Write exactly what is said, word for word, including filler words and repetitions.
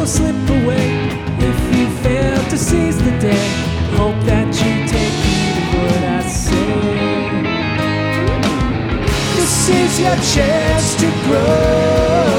slip away if you fail to seize the day. Hope that you take heed of what I say. This is your chance to grow.